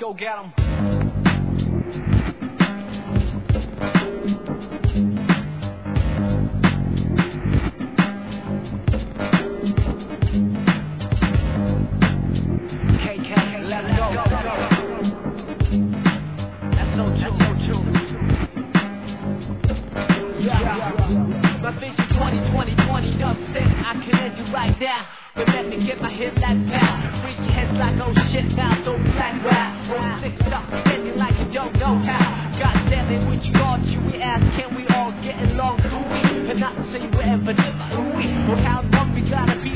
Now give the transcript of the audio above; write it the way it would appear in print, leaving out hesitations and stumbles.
go get 'em. KK, let's go. That's so true. Yeah. My vision 2020 don't think I can end you right now. But let me get my hit like that. Freak your heads like oh shit now, so black rap. Roll six up, spending like you don't know how. God damn it, with you all, should we ask, can we all get along? Ooh-wee, and not to say we're ever never, ooh-wee. Well, how long we gotta be